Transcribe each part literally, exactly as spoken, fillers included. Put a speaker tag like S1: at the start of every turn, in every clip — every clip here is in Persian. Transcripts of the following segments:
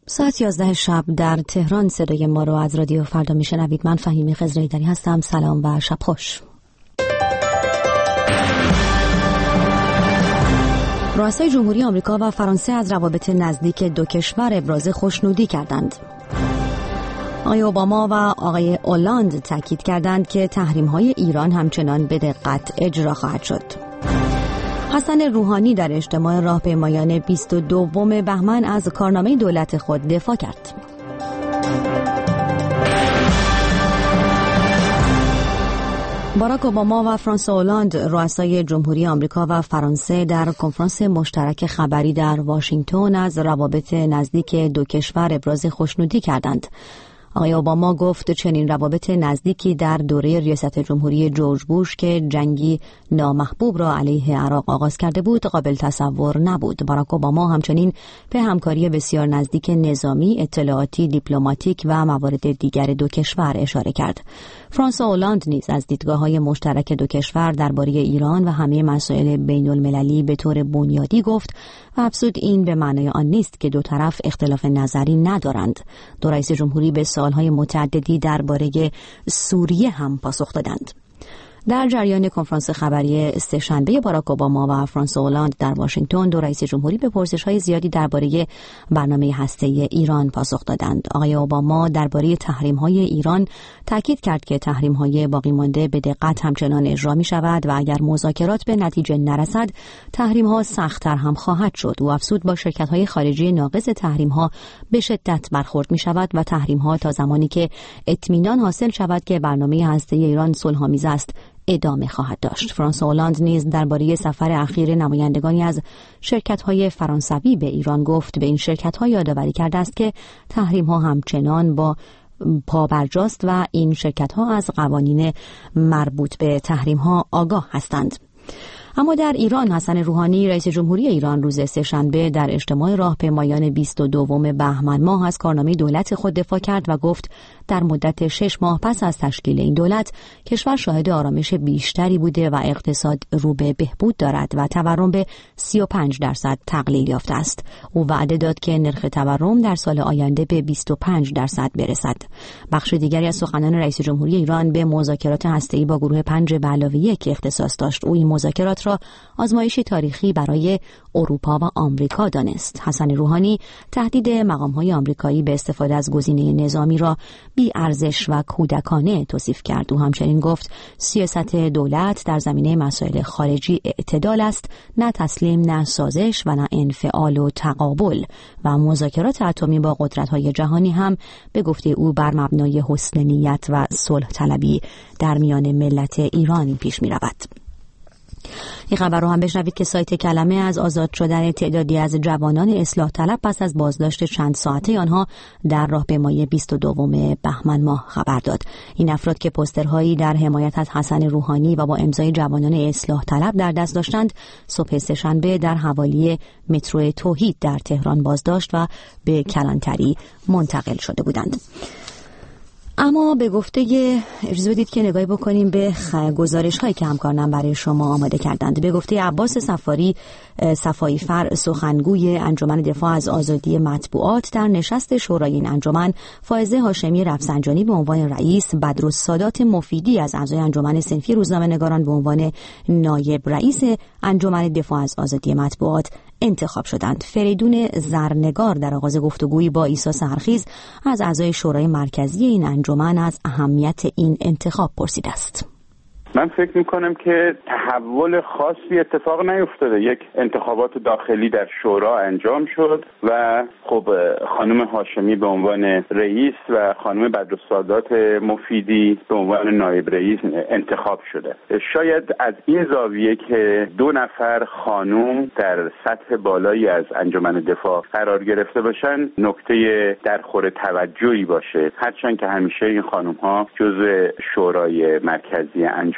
S1: ساعت یازده شب در تهران صدای ما رو از رادیو فردا میشنوید. من فهیمه خضرایی‌دری هستم. سلام و شب خوش. رؤسای جمهوری آمریکا و فرانسه از روابط نزدیک دو کشور ابراز خوشنودی کردند. آقای اوباما و آقای اولاند تاکید کردند که تحریم‌های ایران همچنان به دقت اجرا خواهد شد. حسن روحانی در اجتماع راهپیمایان بیست و دوم بهمن از کارنامه دولت خود دفاع کرد. باراک اوباما و فرانسوا اولاند رؤسای جمهوری آمریکا و فرانسه در کنفرانس مشترک خبری در واشنگتن از روابط نزدیک دو کشور ابراز خوشنودی کردند. آقای اوباما گفت چنین روابط نزدیکی در دوره ریاست جمهوری جورج بوش که جنگی نامحبوب را علیه عراق آغاز کرده بود قابل تصور نبود. باراک اوباما همچنین به همکاری بسیار نزدیک نظامی، اطلاعاتی، دیپلماتیک و موارد دیگر دو کشور اشاره کرد. فرانسوا اولاند نیز از دیدگاه‌های مشترک دو کشور درباره ایران و همه مسائل بین‌المللی به طور بنیادی گفت و افزود این به معنای آن نیست که دو طرف اختلاف نظری ندارند. دو رئیس جمهوری به سالهای متعددی درباره سوریه هم پاسخ دادند. در جریان کنفرانس خبری سه‌شنبه باراک اوباما و فرانسوا اولاند در واشنگتن دو رئیس جمهوری به پرسش‌های زیادی درباره برنامه هسته‌ای ایران پاسخ دادند. آقای اوباما درباره تحریم‌های ایران تاکید کرد که تحریم‌های باقی مانده به دقت همچنان اجرا می‌شود و اگر مذاکرات به نتیجه نرسد تحریم‌ها سخت‌تر هم خواهد شد. او افزود با شرکت‌های خارجی ناقض تحریم‌ها به شدت برخورد می‌شود و تحریم‌ها تا زمانی که اطمینان حاصل شود که برنامه هسته‌ای ایران صلح‌آمیز است ادامه خواهد داشت. فرانسوا اولاند نیز درباره سفر اخیر نمایندگانی از شرکت‌های فرانسوی به ایران گفت به این شرکت‌ها یادآوری کرده است که تحریم‌ها همچنان با پابرجاست و این شرکت‌ها از قوانین مربوط به تحریم‌ها آگاه هستند. اما در ایران حسن روحانی رئیس جمهوری ایران روز سه‌شنبه در اجتماع راهپیمایان بیست و دوم بهمن ماه از کارنامه دولت خود دفاع کرد و گفت در مدت شش ماه پس از تشکیل این دولت کشور شاهد آرامش بیشتری بوده و اقتصاد رو به بهبود دارد و تورم به سی و پنج درصد تقلیل یافته است. او وعده داد که نرخ تورم در سال آینده به بیست و پنج درصد برسد. بخش دیگری از سخنان رئیس جمهوری ایران به مذاکرات هسته‌ای با گروه پنج به علاوه یک اختصاص داشت. او این مذاکرات را آزمایشی تاریخی برای اروپا و آمریکا دانست. حسن روحانی تهدید مقام‌های آمریکایی به استفاده از گزینه نظامی را بی ارزش و کودکانه توصیف کرد. او همچنین گفت سیاست دولت در زمینه مسائل خارجی اعتدال است، نه تسلیم، نه سازش و نه انفعال و تقابل و مذاکرات اتمی با قدرت‌های جهانی هم به گفته او بر مبنای حسن نیت و صلح طلبی در میان ملت ایران پیش می‌رود. این خبر رو هم بشنوید که سایت کلمه از آزاد شدن تعدادی از جوانان اصلاح طلب پس از بازداشت چند ساعته آنها در راهپیمایی بیست و دوم بهمن ماه خبر داد. این افراد که پوسترهایی در حمایت از حسن روحانی و با امضای جوانان اصلاح طلب در دست داشتند صبح سه‌شنبه در حوالی مترو توحید در تهران بازداشت و به کلانتری منتقل شده بودند. اما به گفته اجازه بدید که نگاهی بکنیم به گزارش هایی که همکارانم برای شما آماده کردند. به گفته عباس صفاری صفایی فر سخنگوی انجمن دفاع از آزادی مطبوعات در نشست شورای این انجمن فائزه هاشمی رفسنجانی به عنوان رئیس، بدرالسادات مفیدی از اعضای انجمن صنفی روزنامه‌نگاران به عنوان نایب رئیس انجمن دفاع از آزادی مطبوعات انتخاب شدند. فریدون زرنگار در آغاز گفتگویی با عیسی سحرخیز از اعضای شورای مرکزی این انجمن از اهمیت این انتخاب پرسیده است.
S2: من فکر میکنم که تحول خاصی اتفاق نیفتاده. یک انتخابات داخلی در شورا انجام شد و خب خانم هاشمی به عنوان رئیس و خانم بدرالسادات مفیدی به عنوان نایب رئیس انتخاب شده. شاید از این زاویه که دو نفر خانم در سطح بالایی از انجمن دفاع قرار گرفته باشن نکته درخور توجهی باشه، هرچند که همیشه این خانم ها جزء شورای مرکزی انجمن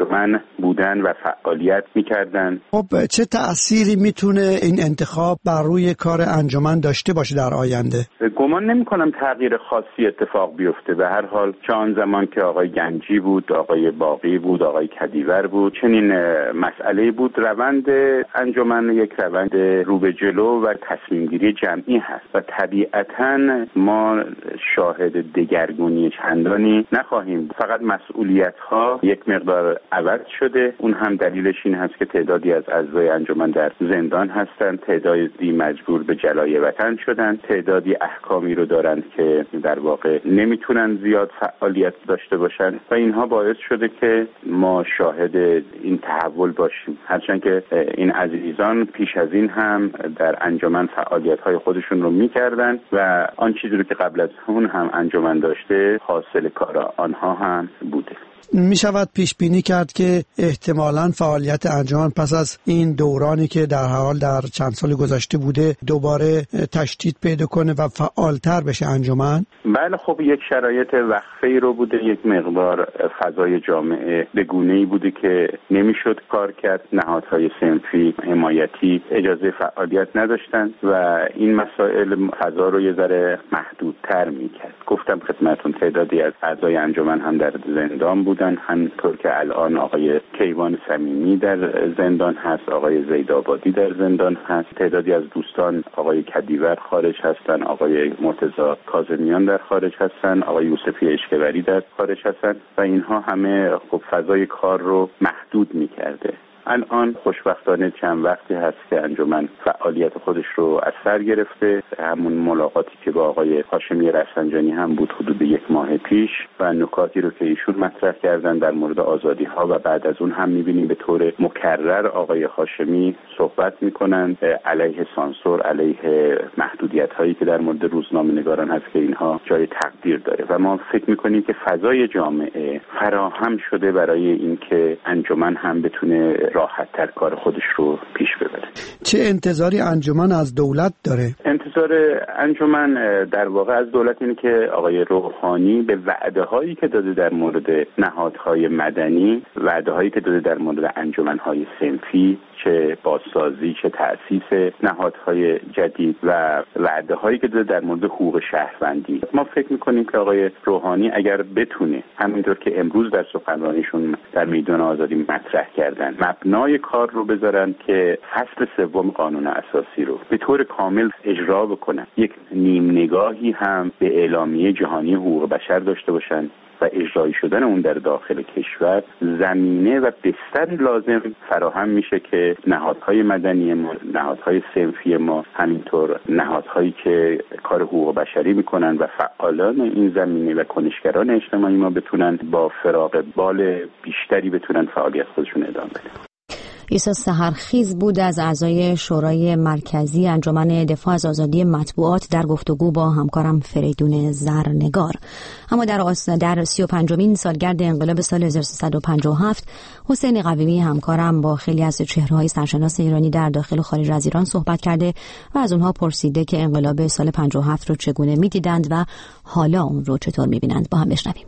S2: انجمن بودن و فعالیت میکردن.
S3: خب چه تأثیری میتونه این انتخاب بر روی کار انجمن داشته باشه در آینده؟
S2: گمان نمی کنم تغییر خاصی اتفاق بیفته. به هر حال چه آن زمان که آقای گنجی بود، آقای باقی بود، آقای کدیور بود، چنین مسئله بود. روند انجمن یک روند رو به جلو و تصمیم گیری جمعی هست و طبیعتاً ما شاهد دگرگونی چندانی نخواهیم. فقط مسئولیت ها یک مقدار عوض شده. اون هم دلیلش این هست که تعدادی از اعضای انجمن در زندان هستند، تعدادی مجبور به جلای وطن شدن، تعدادی احکامی رو دارند که در واقع نمیتونن زیاد فعالیت داشته باشن و اینها باعث شده که ما شاهد این تحول باشیم. هرچند که این عزیزان پیش از این هم در انجمن فعالیت‌های خودشون رو می‌کردن و آن چیزی رو که قبل از اون هم انجمن داشته حاصل کار آنها هم بوده.
S3: می شود پیش بینی کرد که احتمالاً فعالیت انجمن پس از این دورانی که در حال در چند سال گذشته بوده دوباره تشدید پیدا کنه و فعالتر بشه انجمن؟
S2: بله، خب یک شرایط وقفه‌ای رو بوده. یک مقدار فضای جامعه به گونه‌ای بوده که نمیشد کار کرد. نهادهای صنفی حمایتی اجازه فعالیت نداشتند و این مسائل فضا رو یه ذره محدودتر میکرد. گفتم خدمتتون تعدادی از اعضای انجمن هم در زندان بود، همینطور که الان آقای کیوان صمیمی در زندان هست، آقای زیدآبادی در زندان هست، تعدادی از دوستان آقای کدیور خارج هستن، آقای مرتضی کاظمیان در خارج هستن، آقای یوسفی اشکوری در خارج هستن و اینها همه خب فضای کار رو محدود می‌کرده. الان خوشبختانه چند وقتی هست که انجمن فعالیت خودش رو از سر گرفته. همون ملاقاتی که با آقای هاشمی رفسنجانی هم بود حدود یک ماه پیش و نکاتی رو که ایشون مطرح کردن در مورد آزادی ها و بعد از اون هم می‌بینیم به طور مکرر آقای هاشمی صحبت می‌کنن علیه سانسور، علیه محدودیت هایی که در مورد روزنامه‌نگاران هست که اینها جای تقدیر داره و ما فکر می‌کنیم که فضای جامعه فراهم شده برای اینکه انجمن هم بتونه راحت‌تر کار خودش رو پیش ببره.
S3: چه انتظاری انجمن از دولت داره؟
S2: انتظار انجمن در واقع از دولت اینه که آقای روحانی به وعده هایی که داده در مورد نهادهای مدنی، وعده هایی که داده در مورد انجمن‌های صنفی، چه بازسازی چه تأسیس نهادهای جدید و وعده هایی که داده در مورد حقوق شهروندی، ما فکر میکنیم که آقای روحانی اگر بتونه همینطور که امروز در سخنرانیشون در میدان آزادی مطرح کردن مبنای کار رو بذارن که فصل سوم قانون اساسی رو به طور کامل اجرا بکنن، یک نیم نگاهی هم به اعلامیه جهانی حقوق بشر داشته باشن و اجرایی شدن اون در داخل کشور زمینه و بستر لازم فراهم میشه که نهادهای مدنی ما، نهادهای صنفی ما، همینطور نهادهایی که کار حقوق بشری میکنن و فعالان این زمینه و کنشگران اجتماعی ما بتونن با فراغ بال بیشتری بتونن فعالیت خودشون ادامه بدن.
S1: عیسی سحرخیز بود از اعضای شورای مرکزی انجمن دفاع از آزادی مطبوعات در گفتگو با همکارم فریدون زرنگار. اما در در سی و پنجمین سالگرد انقلاب سال هزار و سیصد و پنجاه و هفت حسین قویمی همکارم با خیلی از چهره‌های سرشناس ایرانی در داخل و خارج از ایران صحبت کرده و از اونها پرسیده که انقلاب سال پنجاه و هفت رو چگونه می‌دیدند و حالا اون رو چطور می‌بینند. با هم بشنویم.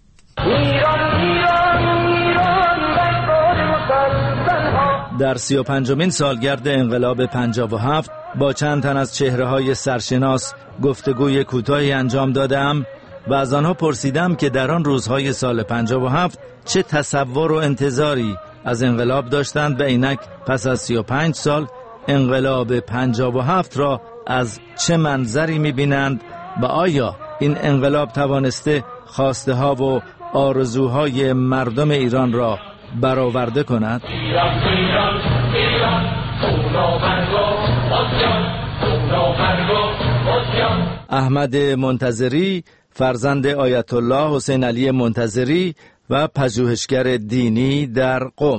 S4: در سی و پنجمین سالگرد انقلاب پنجاه و هفت با چند تن از چهره‌های سرشناس گفتگوی کوتاهی انجام دادم و از آنها پرسیدم که در آن روزهای سال پنجاه و هفت چه تصور و انتظاری از انقلاب داشتند و اینک پس از سی و پنج سال انقلاب پنجاه و هفت را از چه منظری می‌بینند و آیا این انقلاب توانسته خواسته ها و آرزوهای مردم ایران را برآورده کند؟ احمد منتظری فرزند آیت الله حسین علی منتظری و پژوهشگر دینی در قم.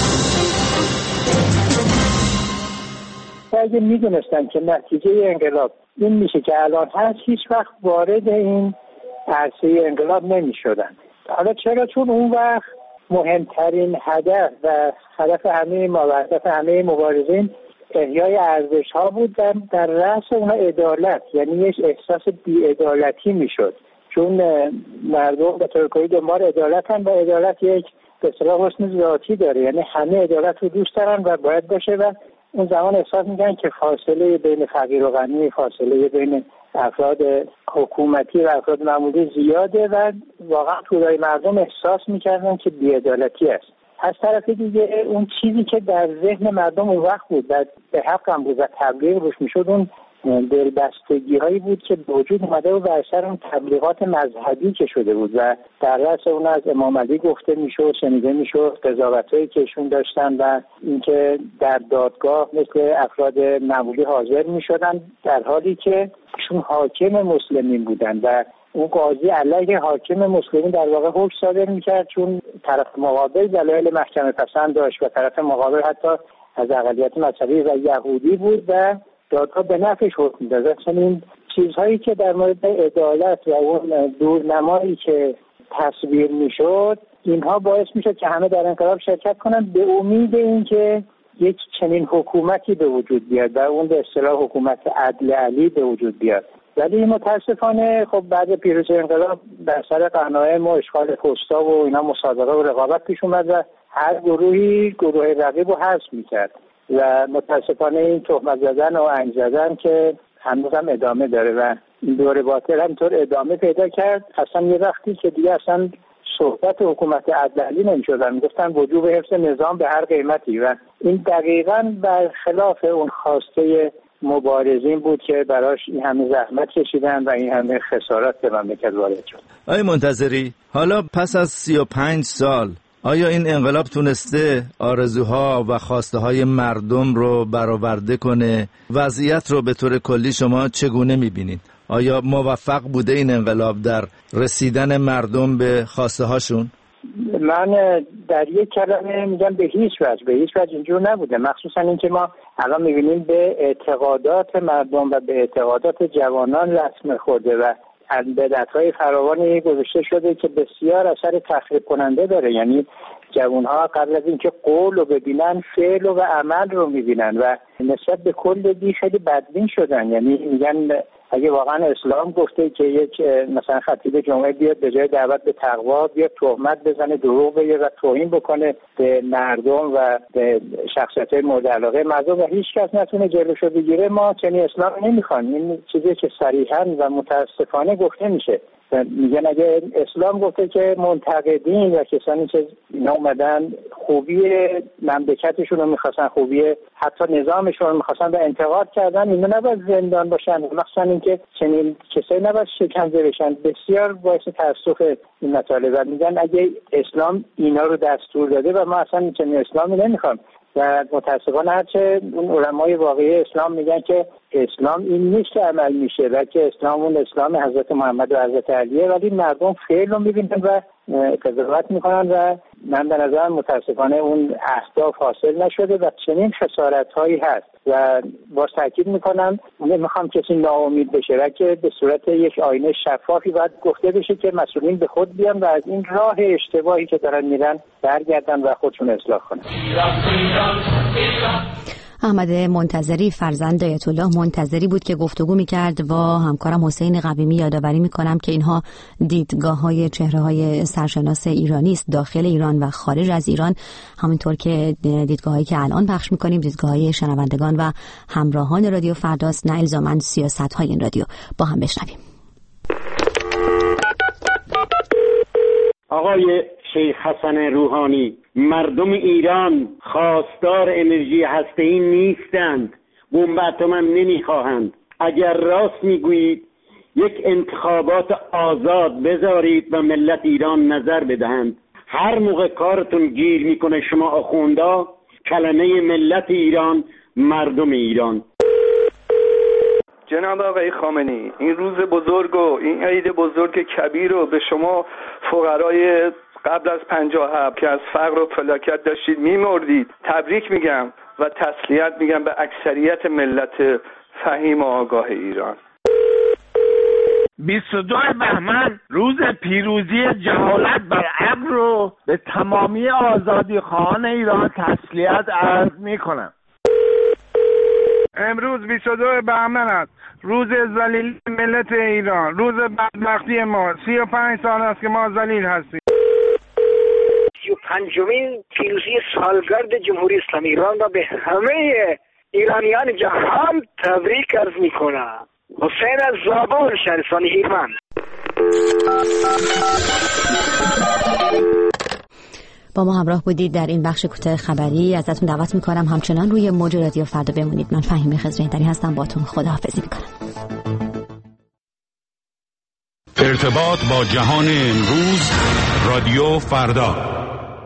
S5: اگه میدونستن که نتیجه انقلاب این میشه که الان هست، هیچ وقت وارد این عرصه انقلاب نمیشدن. حالا چرا؟ چون اون وقت مهمترین هدف و هدف همه ما و هدف همه مبارزین احیای ارزش ها بود. در, در رأس اونها عدالت، یعنی یک احساس بی‌عدالتی میشد، چون مردم به طور کلی دنبال عدالت هم و عدالت یک به اصطلاح حسن ذاتی داره، یعنی همه عدالت رو دوست دارن و باید باشه و اون زمان احساس میکنن که فاصله بین فقیر و غنی، فاصله بین افراد حکومتی و افراد معمولی زیاده و واقعا تودای مردم احساس میکردن که بی‌عدالتی است. از طرف دیگه اون چیزی که در ذهن مردم اون وقت بود و به حق هم بود و تبلیغ روش میشد، اون دلبستگی هایی بود که به وجود اومده و بر اثر اون تبلیغات مذهبی که شده بود و در رأس اون از امام علی گفته میشد، شنیده میشد، قضاوتایی که ایشون داشتن و اینکه در دادگاه مثل افراد معمولی حاضر میشدن در حالی که ایشون حاکم مسلمین بودن و اون قاضی علیه حاکم مسلمین در واقع حکم صادر میکرد، چون طرف مقابل دلایل محکمه پسند داشت و طرف مقابل حتی از اقلیت مذهبی و یهودی بود و دادگاه به نفعش حکم می‌داد. چنین چیزهایی که در مورد عدالت و اون دورنمایی که تصویر میشد، اینها باعث میشد که همه در انقلاب شرکت کنن به امید اینکه یک چنین حکومتی به وجود بیاد و اون به اصطلاح حکومت عدل علی به وجود بیاد. ولی متاسفانه خب بعد پیروزی انقلاب بر سر قناعه و اشغال پستا و اینا مسابقه و رقابت پیش اومد و هر گروهی گروه رقیب رو حذف میکرد و متاسفانه این تهمت زدن و انگ زدن که هنوز هم ادامه داره و این دور باطل همینطور ادامه پیدا کرد. اصلا یه وقتی که دیگه اصلا صحبت حکومت عدلی نمی‌شد، میگفتن وجوب حفظ نظام به هر قیمتی و این دقیقاً برخلاف اون خواسته مبارزین بود که براش این همه زحمت کشیدن و این همه خسارات به مملکت وارد شد.
S4: آقای منتظری، حالا پس از سی و پنج سال آیا این انقلاب تونسته آرزوها و خواسته های مردم رو برآورده کنه؟ وضعیت رو به طور کلی شما چگونه میبینید؟ آیا موفق بوده این انقلاب در رسیدن مردم به خواسته هاشون؟
S5: من در یک کلمه میگم به هیچ وجه به هیچ وجه اینجور نبوده، مخصوصا اینکه ما الان میبینیم به اعتقادات مردم و به اعتقادات جوانان لطمه خورده و بدعت‌های فراوانی گذاشته شده که بسیار اثر تخریب کننده داره. یعنی جوانها قبل از اینکه قول رو ببینن فعل و عمل رو میبینن و نسبت به کل دی خیلی بدبین شدن. یعنی میگن اگه واقعا اسلام گفته که یک مثلا خطیب جمعه بیاد به جای دعوت به تقوا بیاد تهمت بزنه، دروغ بگه و توهین بکنه به مردم و به شخصیت‌های مورد علاقه مردم و هیچ کس نتونه جلوشو بگیره، ما چنین اسلام نمیخوایم. این چیزی که صریحاً و متاسفانه گفته میشه. میگن اگه اسلام گفته که منتقدین و کسانی که اینا اومدن خوبی مملکتشون رو میخواستن، خوبی حتی نظامشون رو میخواستن و انتقاد کردن، اینا نباید زندان باشن، مخصوصا اینکه چنین کسایی نباید شکنجه بشن. بسیار باعث تاسف این مطالب و میگن اگه اسلام اینا رو دستور داده و ما اصلا چنین اسلامی نمیخوام. و متاسفانه هرچه اون علمای واقعی اسلام میگن که اسلام این نیست که عمل میشه، بلکه اسلام اون اسلام حضرت محمد و حضرت علیه، ولی مردم فعل رو میبینن و قضاوت میکنن و من به نظرم متاسفانه اون اهداف حاصل نشده و چنین خسارت هایی هست و باز تاکید میکنم نمیخوام کسی ناامید بشه و که به صورت یک آینه شفافی باید گفته بشه که مسئولین به خود بیان و از این راه اشتباهی که دارن میرن برگردن و خودشون اصلاح کنن.
S1: احمد منتظری فرزند آیت الله منتظری بود که گفتگو میکرد با همکارم حسین قویمی. یادآوری میکنم که اینها دیدگاه‌های چهره‌های سرشناس ایرانی است داخل ایران و خارج از ایران، همونطور که دیدگاه‌هایی که الان پخش میکنیم دیدگاه‌های شنوندگان و همراهان رادیو فرداست، نه الزاماً سیاست‌های این رادیو. با هم بشنویم.
S6: آقای شیخ حسن روحانی، مردم ایران خواستار انرژی هسته‌ای نیستند، بمب اتم هم نمیخواهند. اگر راست میگویید یک انتخابات آزاد بذارید و ملت ایران نظر بدهند. هر موقع کارتون گیر میکنه شما آخوندا، کلمه ملت ایران مردم ایران.
S7: جناب آقای خامنه‌ای، این روز بزرگ و این عید بزرگ کبیر رو به شما فقرای قبل از پنجاه و هفت که از فقر و فلاکت داشتید میمردید تبریک میگم و تسلیت میگم به اکثریت ملت فهیم و آگاه ایران.
S8: بیست و دوم بهمن روز پیروزی جهالت بر ابر رو به تمامی آزادی خواهان ایران تسلیت عرض میکنم.
S9: امروز بیست و دوم بهمن است، روز ذلیل ملت ایران، روز بدبختی ما. سی و پنج سال است که ما ذلیل هستیم.
S10: سی و
S5: پنجمین پیروزی سالگرد جمهوری اسلامی ایران را به همه ایرانیان جهان تبریک عرض میکنم. حسین از زابل، شهرستان هیرمند.
S1: با ما همراه بودید در این بخش کوتاه خبری. ازتون دعوت میکنم همچنان روی موج رادیو فردا بمونید. من فهیمه خضرایی‌دری هستم، باتون خداحافظی میکنم.
S10: ارتباط با جهان امروز، رادیو فردا.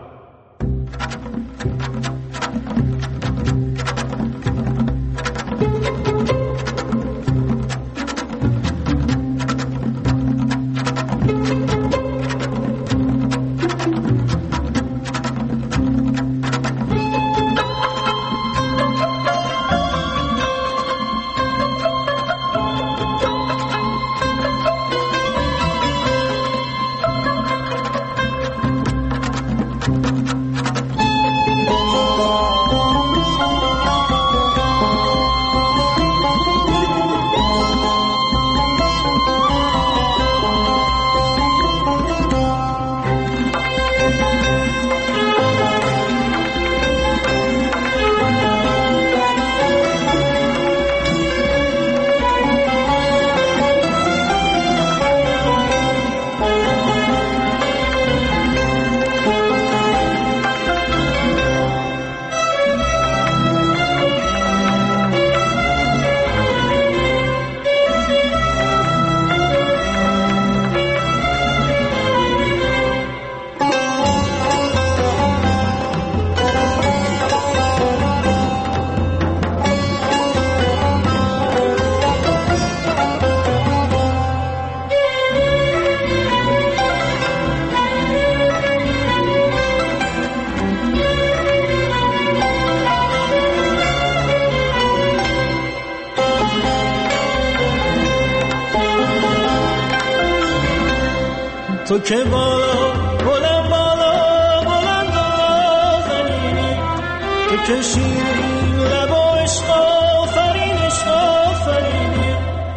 S11: تو که بالا بلند بالا بلند نازنینی، تو که شیرین لب و عشق آفرین عشق آفرینی،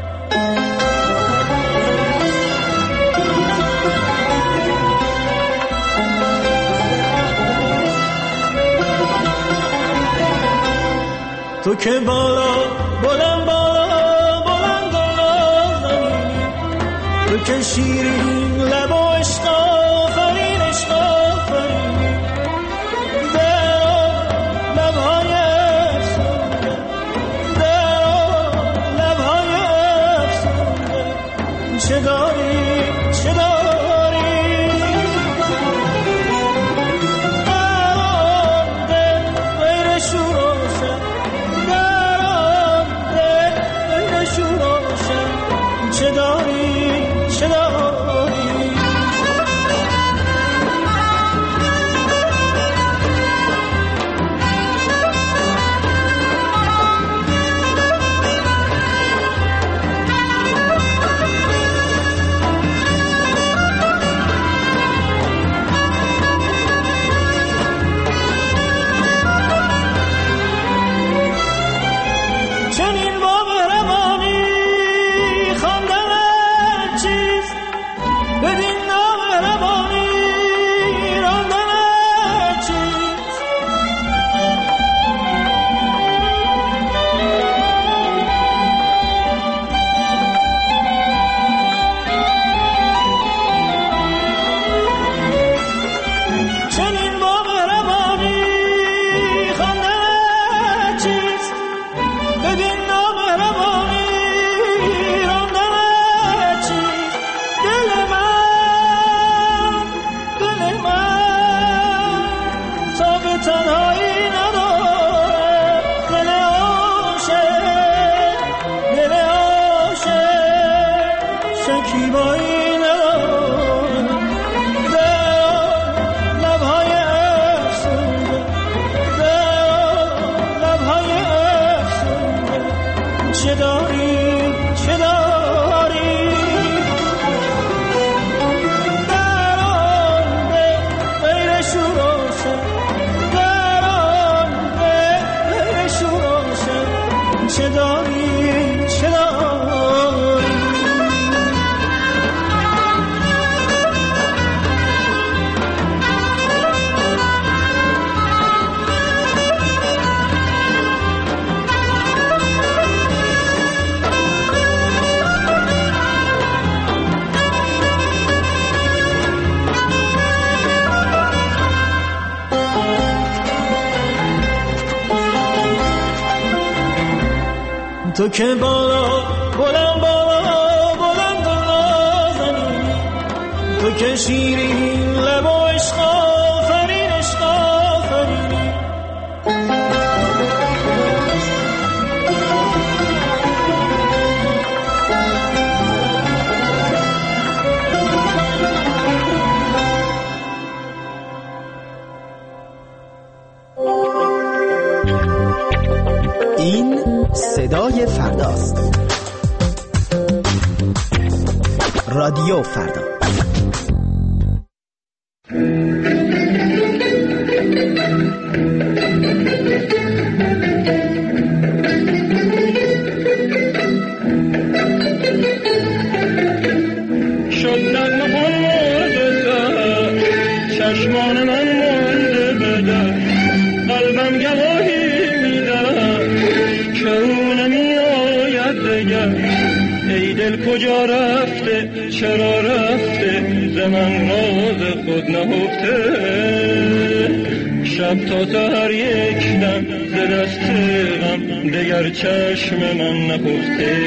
S11: تو که بالا بلند بالا بلند نازنینی، تو که شیرین لب و عشق آفرین عشق آفرینی، در لبهای افسونده، در لبهای افسونده، چه داری چه داری در آن دل غیر شور و شر، در آن دل غیر شور و شر، چه داری چه داری تو که بالا بلند بالا بلند نازنی، تو که شیرین لب و عشق آفرین عشق آفرینی.
S12: این صدای فرداست. رادیو فردا.
S13: شد نغمه مرده چشمان من مانده بده، قلبم گواهی ای دل کجا رفته چرا رفته، ز من راز خود نهفته. شب تا سحر یک دم ز دست غم، دگر چشم من نخفته.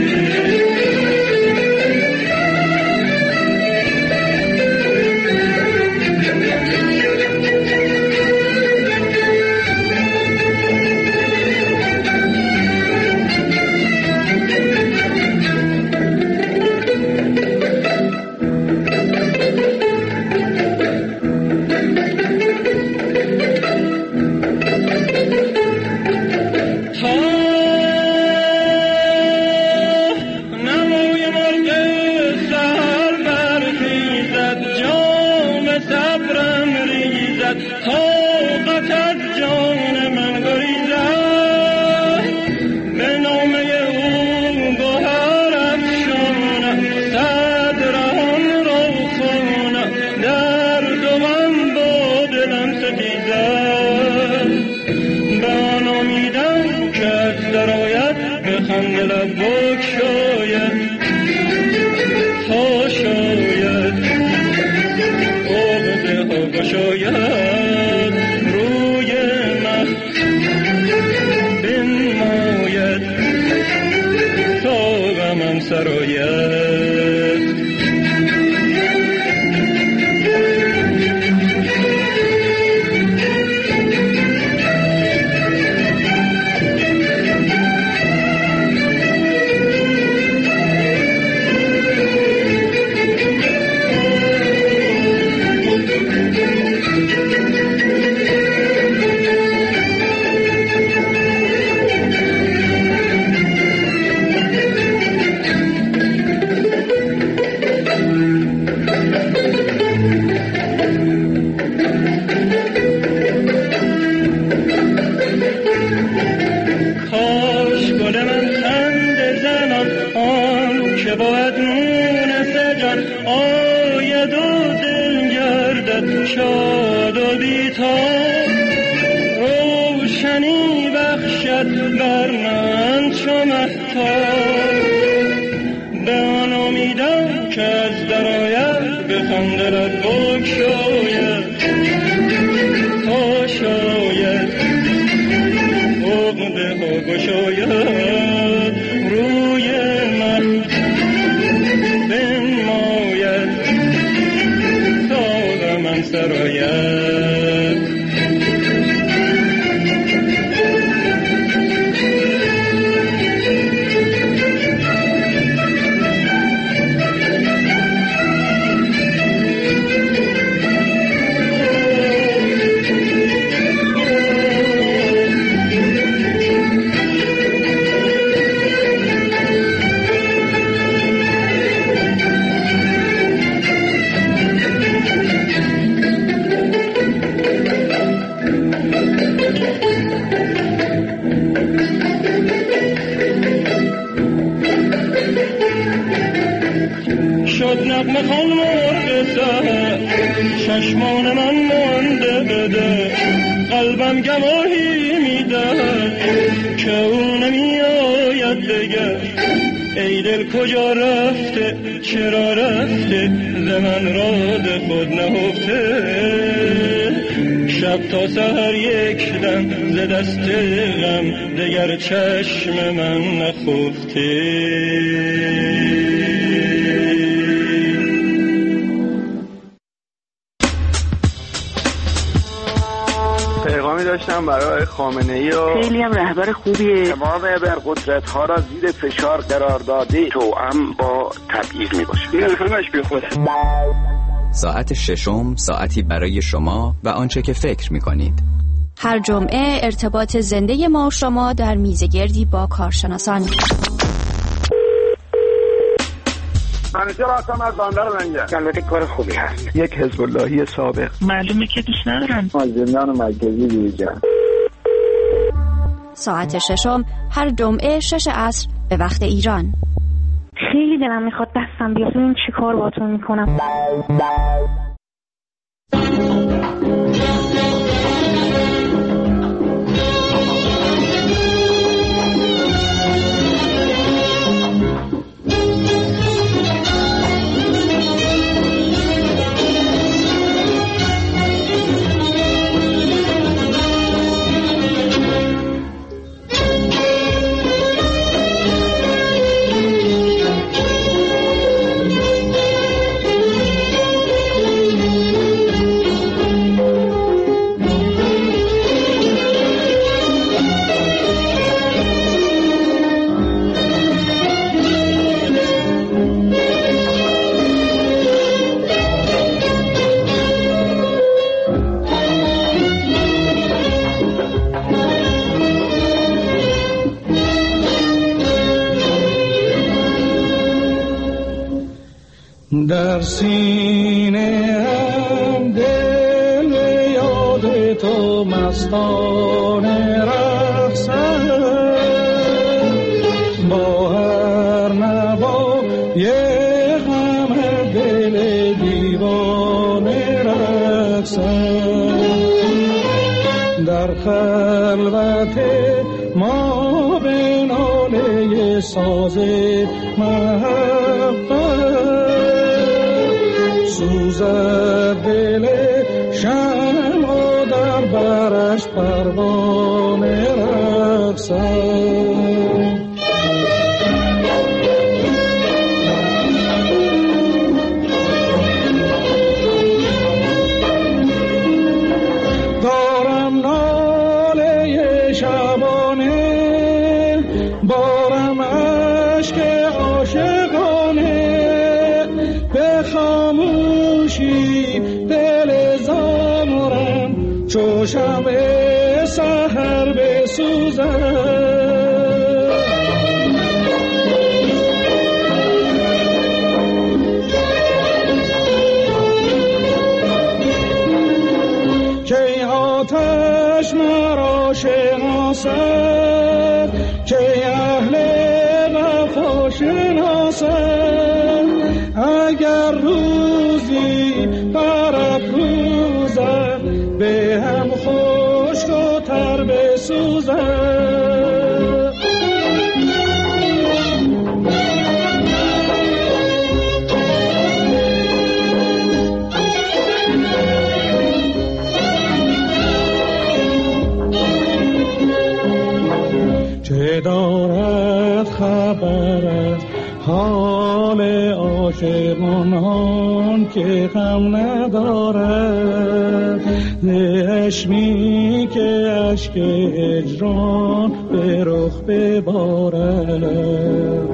S13: چشمان من مانده بده، قلبم گواهی میده که او نمی آید دگر. ای دل کجا رفته چرا رفته، ز من راز خود نهفته. شب تا سحر یک دم ز دست غم دگر چشم من نخفته.
S14: پیغامی داشتم برای خامنه‌ای و
S15: خیلی هم رهبر خوبیه.
S14: تمام ابرقدرت‌ها را زیر فشار قرار داده، توأم با تبعیض میباشه. این همش بیخوده.
S16: ساعت ششم، ساعتی برای شما و آنچه که فکر میکنید.
S17: هر جمعه ارتباط زنده ما و شما در میزگردی با کارشناسان.
S14: منیجر هستم از بندر لنگر. البته کار خوبی هست. یک حزب اللهی سابق.
S15: معلومه که دوست ندارن.
S5: از زندان مرکزی بیرون.
S17: ساعت ششم هر جمعه شش عصر به وقت ایران.
S15: خیلی دلم میخواد دستم بیاد این چی کار باتون میکنم.
S13: در سینه هم دل یاد تو مستانه رقصد، با هر نوا یه غم دل دیوانه رقصد. در خلوت ما به ناله ساز محبت سوزد دل شمع در برش پروانه رقصد. دارم ناله شبانه، بارم عشق عاشقانه، به خاموشی دل زارم چو شمع سحر بسوزد. که آتش مرا شناسد، که اهل وفا شناسد، اگر روزی برافروزد به هم خشک و تر بسوزد. چه دارد خبر از حال عاشقان که غم ندارد، چشمی که اشک هجران به رخ ببارد.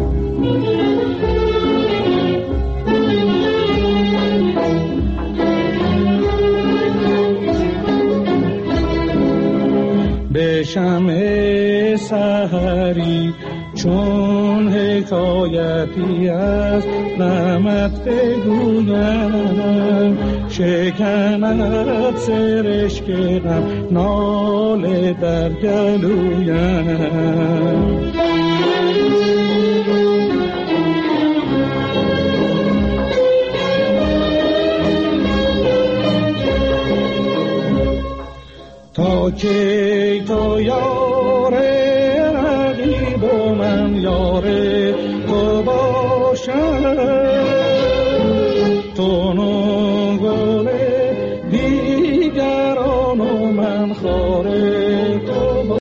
S13: به شمع سحری چون حکایتی از غمت بگویم، شکند سرشک غم ناله در گلویم. تا کی تو یار رقیب و من یار تو باشم،